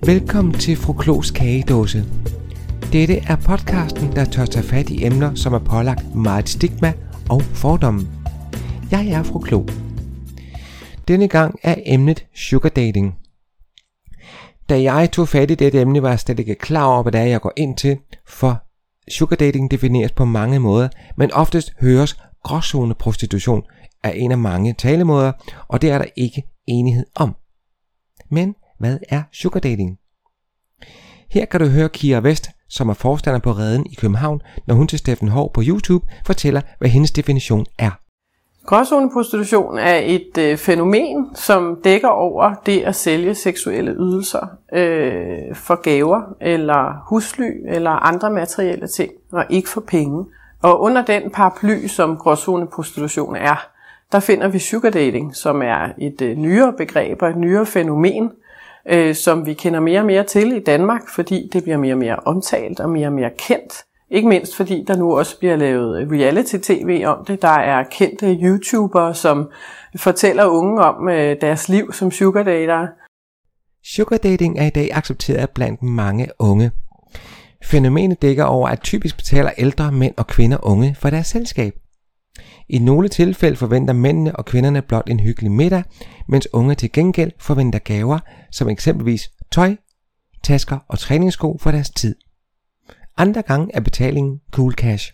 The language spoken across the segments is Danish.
Velkommen til Fru Klogs kagedåse. Dette er podcasten, der tør tage fat i emner, som er pålagt meget stigma og fordomme. Jeg er Fru Klog. Denne gang er emnet sugar dating. Da jeg tog fat i dette emne, var jeg slet ikke klar over, hvad det er, jeg går ind til, for sugar dating defineres på mange måder, men oftest høres gråzoneprostitution er en af mange talemåder, og det er der ikke enighed om. Men hvad er sugar dating? Her kan du høre Kira West, som er forstander på Reden i København, når hun til Steffen Hov på YouTube fortæller, hvad hendes definition er. Gråzoneprostitution er et fænomen, som dækker over det at sælge seksuelle ydelser for gaver eller husly eller andre materielle ting, og ikke for penge. Og under den paraply, som gråzoneprostitution er, der finder vi sugar dating, som er et nyere begreb og et nyere fænomen, som vi kender mere og mere til i Danmark, fordi det bliver mere og mere omtalt og mere og mere kendt. Ikke mindst fordi der nu også bliver lavet reality-tv om det. Der er kendte YouTubere, som fortæller unge om deres liv som sugar dater. Sugar dating er i dag accepteret blandt mange unge. Fænomenet dækker over, at typisk betaler ældre mænd og kvinder unge for deres selskab. I nogle tilfælde forventer mændene og kvinderne blot en hyggelig middag, mens unge til gengæld forventer gaver, som eksempelvis tøj, tasker og træningssko for deres tid. Andre gange er betalingen cool cash.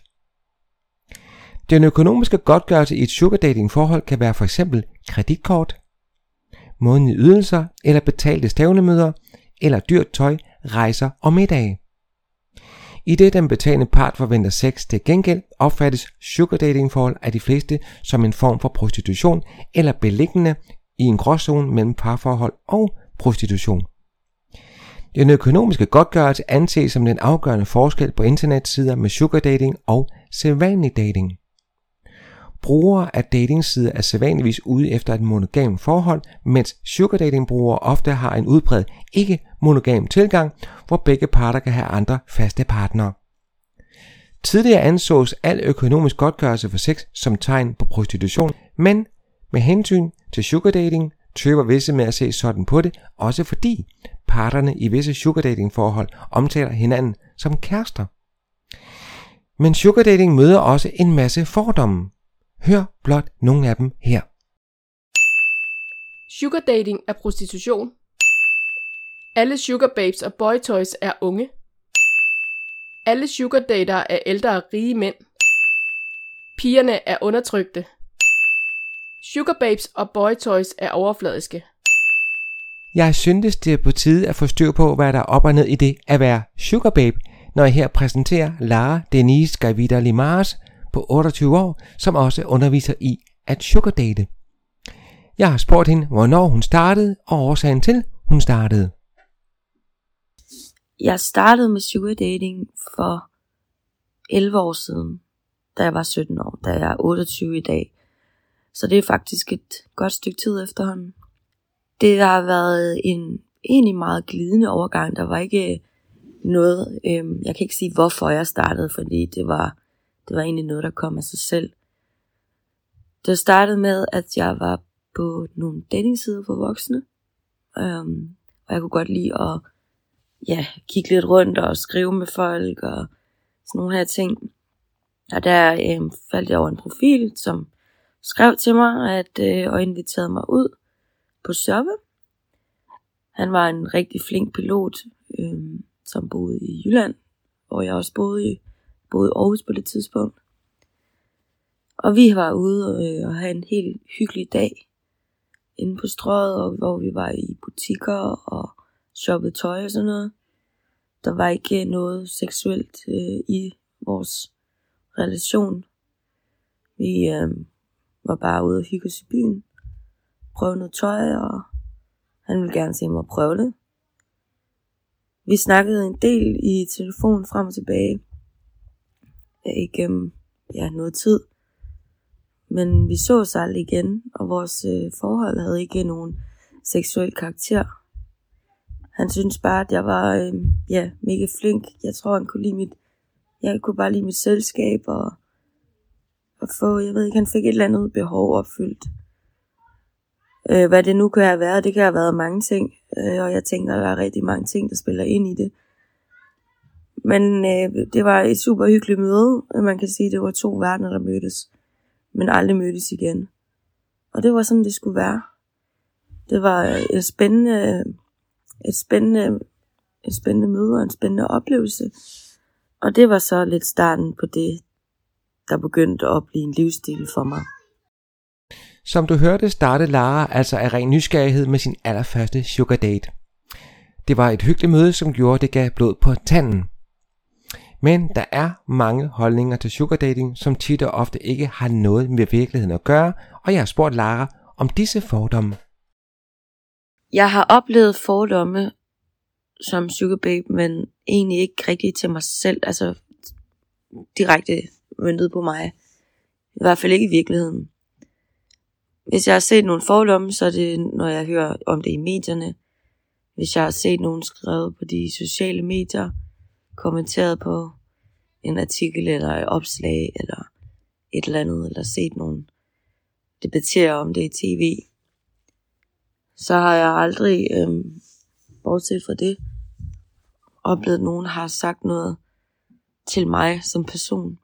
Den økonomiske godtgørelse i et sugar dating forhold kan være for eksempel kreditkort, månedlige ydelser eller betalte stævnemøder eller dyrt tøj, rejser og middage. I det den betalende part forventer sex til gengæld, opfattes sugar dating forhold af de fleste som en form for prostitution eller beliggende i en gråzone mellem parforhold og prostitution. Den økonomiske godtgørelse anses som den afgørende forskel på internetsider med sugar dating og sædvanlig dating. Brugere af datingsider er sædvanligvis ude efter et monogam forhold, mens sugar dating brugere ofte har en udbredt ikke-monogam tilgang, hvor begge parter kan have andre faste partnere. Tidligere ansås al økonomisk godtgørelse for sex som tegn på prostitution, men med hensyn til sugar dating tøver visse med at se sådan på det, også fordi parterne i visse sugar dating forhold omtaler hinanden som kærester. Men sugar dating møder også en masse fordomme. Hør blot nogle af dem her. Sugar dating er prostitution. Alle sugar babes og boy toys er unge. Alle sugar dater er ældre rige mænd. Pigerne er undertrykte. Sugar babes og boy toys er overfladiske. Jeg synes, det er på tide at få styr på, hvad der er op og ned i det at være sugar babe, når jeg her præsenterer Lara Denise Gavita Limares på 28 år, som også underviser i at sugar date. Jeg har spurgt hende, hvornår hun startede, og årsagen til, hun startede. Jeg startede med sugar dating for 11 år siden, da jeg var 17 år, da jeg er 28 i dag. Så det er faktisk et godt stykke tid efterhånden. Det har været en egentlig meget glidende overgang. Der var ikke noget, jeg kan ikke sige hvorfor jeg startede, fordi det var egentlig noget, der kom af sig selv. Det startede med, at jeg var på nogle datingsider for voksne, og jeg kunne godt lide at kigge lidt rundt og skrive med folk og sådan nogle her ting. Og der faldt jeg over en profil, som skrev til mig og inviterede mig ud på shoppe. Han var en rigtig flink pilot, som boede i Jylland, hvor jeg også boede i Aarhus på det tidspunkt. Og vi var ude og have en helt hyggelig dag inde på Strøget, hvor vi var i butikker og shoppede tøj og sådan noget. Der var ikke noget seksuelt i vores relation. Vi var bare ude og hygge os i byen, prøve noget tøj, og han ville gerne se mig prøve det. Vi snakkede en del i telefon frem og tilbage igennem noget tid. Men vi så os aldrig igen, og vores forhold havde ikke nogen seksuel karakter. Han syntes bare, at jeg var mega flink. Jeg tror, jeg kunne bare lide mit selskab og få, han fik et eller andet behov opfyldt. Hvad det nu kan have været, det kan have været mange ting, og jeg tænker, der er rigtig mange ting, der spiller ind i det. Men det var et super hyggeligt møde. Man kan sige, det var 2 verdener, der mødtes, men aldrig mødtes igen. Og det var sådan, det skulle være. Det var et spændende møde og en spændende oplevelse. Og det var så lidt starten på det, der begyndte at blive en livsstil for mig. Som du hørte, startede Lara altså af ren nysgerrighed med sin allerførste sugar date. Det var et hyggeligt møde, som gjorde, det gav blod på tanden. Men der er mange holdninger til sugar dating, som tit og ofte ikke har noget med virkeligheden at gøre, og jeg har spurgt Lara om disse fordomme. Jeg har oplevet fordomme som sugar babe, men egentlig ikke rigtig til mig selv, altså direkte møntet på mig. I hvert fald ikke i virkeligheden. Hvis jeg har set nogle fordomme, så er det, når jeg hører om det i medierne. Hvis jeg har set nogen skrevet på de sociale medier, kommenteret på en artikel eller et opslag eller et eller andet, eller set nogen debattere om det i tv, så har jeg aldrig, bortset fra det, oplevet, at nogen har sagt noget til mig som person.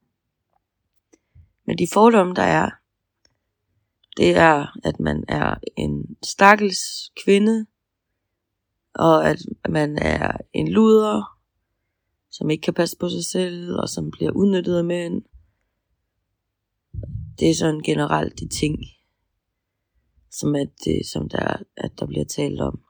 Men de fordomme, der er, det er, at man er en stakkels kvinde, og at man er en luder, som ikke kan passe på sig selv, og som bliver udnyttet af mænd. Det er sådan generelt de ting, som der bliver talt om.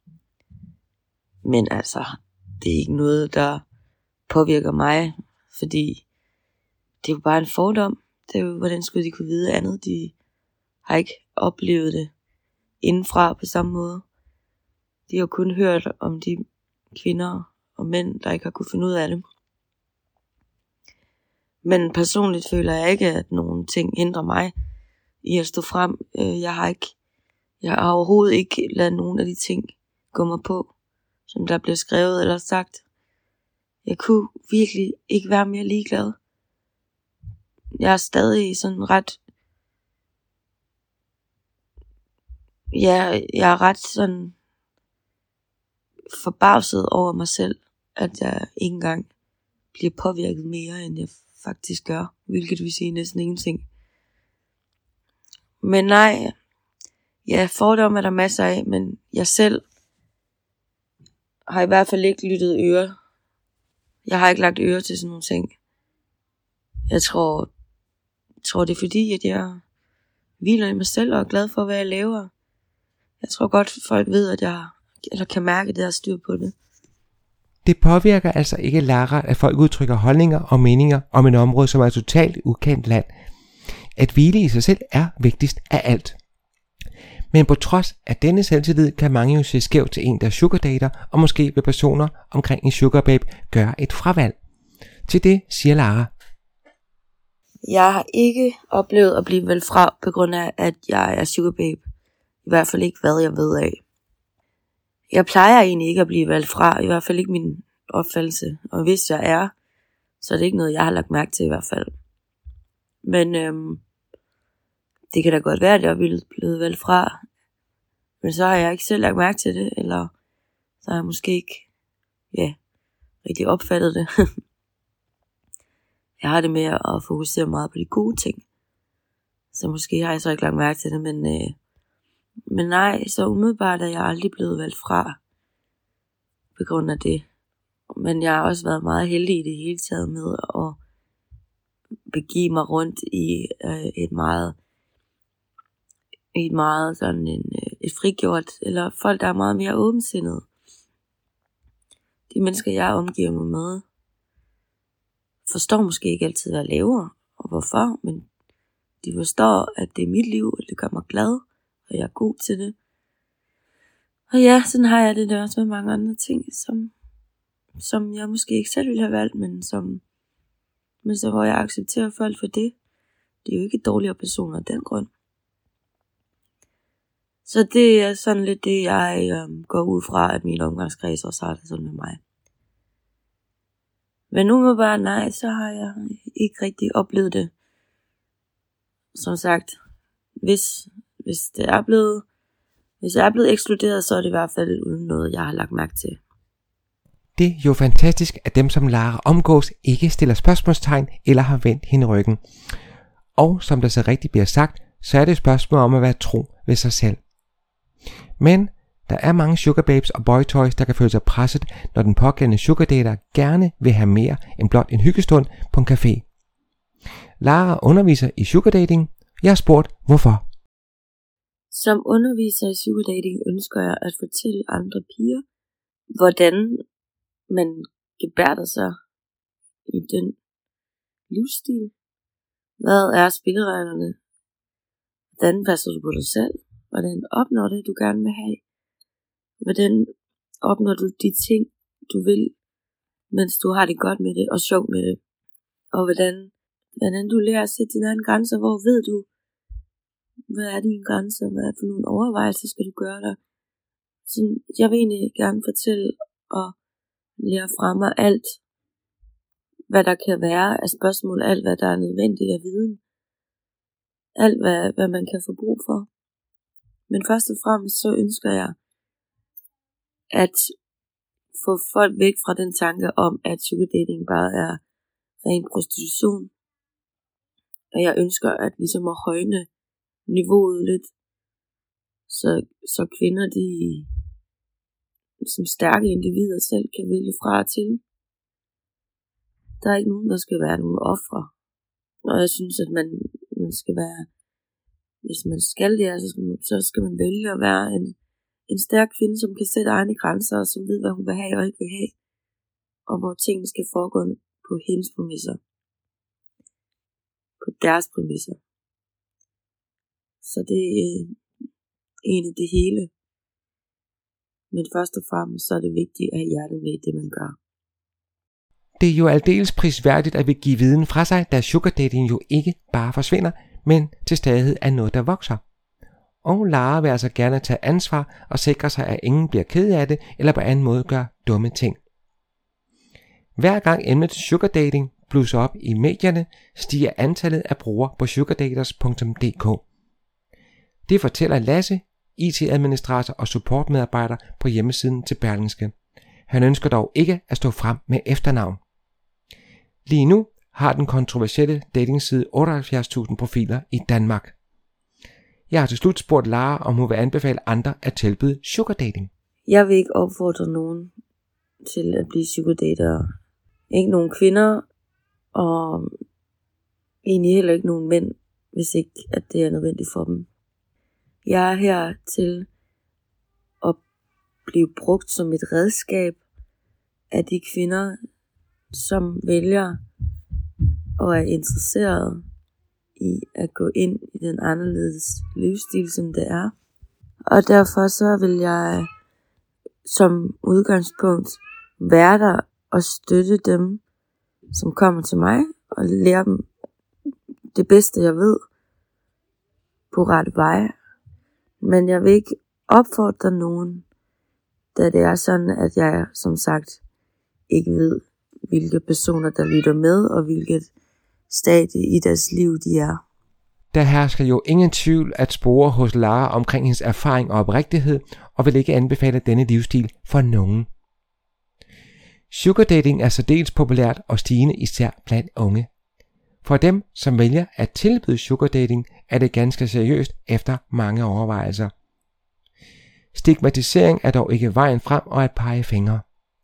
Men altså, det er ikke noget, der påvirker mig, fordi det er jo bare en fordom. Det er jo, hvordan skulle de kunne vide andet? De har ikke oplevet det indenfra på samme måde. De har kun hørt om de kvinder og mænd, der ikke har kunne finde ud af det. Men personligt føler jeg ikke, at nogen ting hindrer mig i at stå frem. Jeg har overhovedet ikke ladet nogen af de ting gå mig på, som der blev skrevet eller sagt. Jeg kunne virkelig ikke være mere ligeglad. Jeg er stadig sådan ret... Jeg er ret sådan forbavset over mig selv, at jeg ikke engang bliver påvirket mere, end jeg faktisk gør, hvilket vil sige næsten ingenting. Men nej, ja, fordomme er der masser af, men jeg selv har i hvert fald ikke lyttet øre. Jeg har ikke lagt øre til sådan nogle ting. Jeg tror det er fordi, at jeg hviler i mig selv og er glad for, hvad jeg laver. Jeg tror godt, folk ved, at eller kan mærke, at jeg har styr på det. Det påvirker altså ikke Lara, at folk udtrykker holdninger og meninger om et område, som er totalt ukendt land. At hvile i sig selv er vigtigst af alt. Men på trods af denne selvtillid, kan mange jo se skævt til en, der sugardater, og måske vil personer omkring en sugar babe gøre et fravalg. Til det siger Lara. Jeg har ikke oplevet at blive valgt fra, på grund af, at jeg er sugar babe. I hvert fald ikke, hvad jeg ved af. Jeg plejer egentlig ikke at blive valgt fra, i hvert fald ikke min opfattelse. Og hvis jeg er, så er det ikke noget, jeg har lagt mærke til i hvert fald. Men det kan da godt være, at jeg er blevet valgt fra. Men så har jeg ikke selv lagt mærke til det, eller så har jeg måske ikke rigtig opfattet det. Jeg har det med at fokusere meget på de gode ting. Så måske har jeg så ikke lagt mærke til det, men nej, så umiddelbart er jeg aldrig blevet valgt fra på grund af det. Men jeg har også været meget heldig i det hele taget med at begive mig rundt i et meget sådan et frigjort, eller folk, der er meget mere åbensindede. De mennesker, jeg omgiver mig med, forstår måske ikke altid, hvad jeg laver, og hvorfor, men de forstår, at det er mit liv, og det gør mig glad, og jeg er god til det. Og ja, sådan har jeg det der også med mange andre ting, som jeg måske ikke selv ville have valgt, men så hvor jeg accepterer folk for det. Det er jo ikke dårligere personer af den grund. Så det er sådan lidt det, jeg går ud fra, at min omgangskreds også har det sådan med mig. Men nu må bare nej, så har jeg ikke rigtig oplevet det. Som sagt, hvis hvis jeg er blevet ekskluderet, så er det i hvert fald uden noget, jeg har lagt mærke til. Det er jo fantastisk, at dem, som Lara omgås, ikke stiller spørgsmålstegn eller har vendt hende ryggen. Og som der så rigtigt bliver sagt, så er det et spørgsmål om at være tro ved sig selv. Men der er mange sugar babes og boy toys, der kan føle sig presset, når den pågældende sugar dater gerne vil have mere end blot en hyggestund på en café. Lara underviser i sugar dating. Jeg har spurgt, hvorfor. Som underviser i sugar dating ønsker jeg at fortælle andre piger, hvordan man gebærder sig i den livsstil. Hvad er spillereglerne? Hvordan passer du på dig selv? Hvordan opnår det, du gerne vil have? Hvordan opnår du de ting, du vil, mens du har det godt med det og sjov med det? Og hvordan du lærer at sætte dine egne grænser. Hvor ved du, hvad er dine grænser? Hvad er for nogle overvejelser skal du gøre der? Så jeg vil egentlig gerne fortælle og lære fra mig alt, hvad der kan være af spørgsmål, alt hvad der er nødvendigt af viden. Alt hvad man kan få brug for. Men først og fremmest så ønsker jeg at få folk væk fra den tanke om, at sugar dating bare er ren prostitution. Og jeg ønsker at ligesom at højne niveauet lidt, så kvinder de som stærke individer selv kan vælge fra og til. Der er ikke nogen, der skal være nogen ofre. Og jeg synes, at man skal være, hvis man skal det, så skal man vælge at være en stærk kvinde, som kan sætte egne grænser, og som ved, hvad hun vil have og ikke vil have. Og hvor tingene skal foregå på hendes præmisser. På deres præmisser. Så det er egentlig det hele. Men først og fremmest så er det vigtigt at have hjertet med i det, man gør. Det er jo aldeles prisværdigt at vil give viden fra sig, da sugar dating jo ikke bare forsvinder, men til stadighed er noget, der vokser. Og Lara vil altså gerne tage ansvar og sikre sig, at ingen bliver ked af det eller på anden måde gør dumme ting. Hver gang emnet sugar dating blusser op i medierne, stiger antallet af brugere på sugardaters.dk. Det fortæller Lasse, IT-administrator og supportmedarbejder på hjemmesiden til Berlingske. Han ønsker dog ikke at stå frem med efternavn. Lige nu har den kontroversielle datingside 78.000 profiler i Danmark. Jeg har til slut spurgt Lara, om hun vil anbefale andre at tilbyde sugar dating. Jeg vil ikke opfordre nogen til at blive sugar dater. Ikke nogen kvinder, og egentlig heller ikke nogen mænd, hvis ikke at det er nødvendigt for dem. Jeg er her til at blive brugt som et redskab af de kvinder, som vælger og er interesseret i at gå ind i den anderledes livsstil, som det er. Og derfor så vil jeg som udgangspunkt være der og støtte dem, som kommer til mig, og lære dem det bedste, jeg ved, på rette vej. Men jeg vil ikke opfordre nogen, da det er sådan, at jeg som sagt ikke ved, hvilke personer der lytter med, og hvilket stadie i deres liv de er. Der hersker jo ingen tvivl at spore hos Lara omkring hendes erfaring og oprigtighed, og vil ikke anbefale denne livsstil for nogen. Sugar dating er særdeles populært og stigende især blandt unge. For dem, som vælger at tilbyde sugar dating, er det ganske seriøst efter mange overvejelser. Stigmatisering er dog ikke vejen frem og at pege fingre.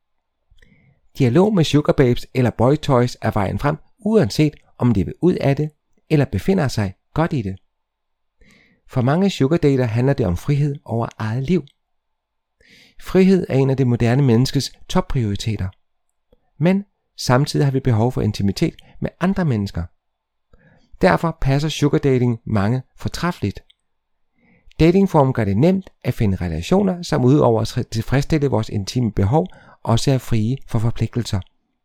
Dialog med sugar babes eller boy toys er vejen frem, uanset om de vil ud af det eller befinder sig godt i det. For mange sugar dater handler det om frihed over eget liv. Frihed er en af det moderne menneskes topprioriteter. Men samtidig har vi behov for intimitet med andre mennesker. Derfor passer sugar dating mange fortræffeligt. Datingformen gør det nemt at finde relationer, som udover at tilfredsstille vores intime behov, også er frie for forpligtelser.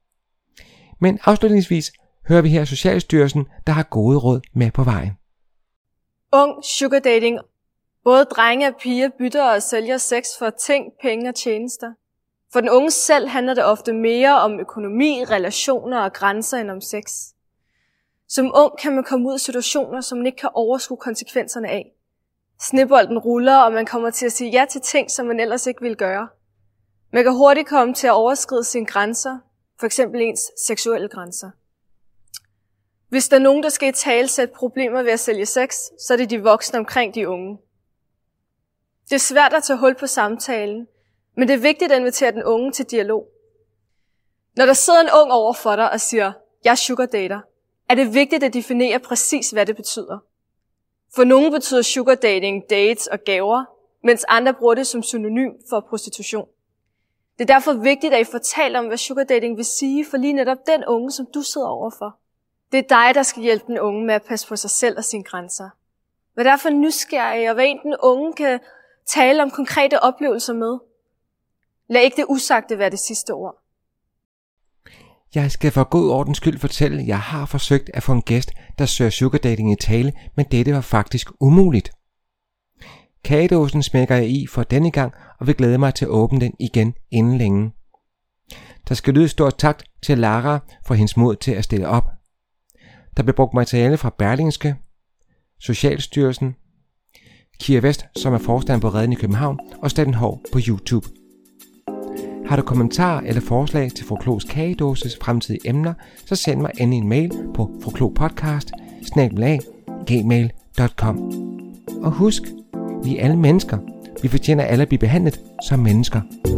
Men afslutningsvis hører vi her Socialstyrelsen, der har gode råd med på vejen. Ung sugar dating. Både drenge og piger bytter og sælger sex for ting, penge og tjenester. For den unge selv handler det ofte mere om økonomi, relationer og grænser end om sex. Som ung kan man komme ud i situationer, som man ikke kan overskue konsekvenserne af. Snebolden ruller, og man kommer til at sige ja til ting, som man ellers ikke ville gøre. Man kan hurtigt komme til at overskride sine grænser, for eksempel ens seksuelle grænser. Hvis der er nogen, der skal italesætte problemer ved at sælge sex, så er det de voksne omkring de unge. Det er svært at tage hul på samtalen, men det er vigtigt at invitere den unge til dialog. Når der sidder en ung over for dig og siger, jeg er sugar dater, er det vigtigt at definere præcis, hvad det betyder. For nogle betyder sugar dating dates og gaver, mens andre bruger det som synonym for prostitution. Det er derfor vigtigt, at I får talt om, hvad sugar dating vil sige for lige netop den unge, som du sidder overfor. Det er dig, der skal hjælpe den unge med at passe på sig selv og sine grænser. Vær derfor nysgerrig, og hvad en den unge kan tale om konkrete oplevelser med. Lad ikke det usagte være det sidste ord. Jeg skal for god ordens skyld fortælle, at jeg har forsøgt at få en gæst, der søger sugardating i tale, men dette var faktisk umuligt. Kagedåsen smækker jeg i for denne gang, og vil glæde mig til at åbne den igen inden længe. Der skal lyde stort tak til Lara for hendes mod til at stille op. Der blev brugt materiale fra Berlingske, Socialstyrelsen, Kira Vest, som er forstander på Redden i København, og Steffen Hov på YouTube. Har du kommentarer eller forslag til Froklos Kagedåses fremtidige emner, så send mig endelig en mail på froklopodcast@gmail.com. Og husk, vi er alle mennesker. Vi fortjener alle at blive behandlet som mennesker.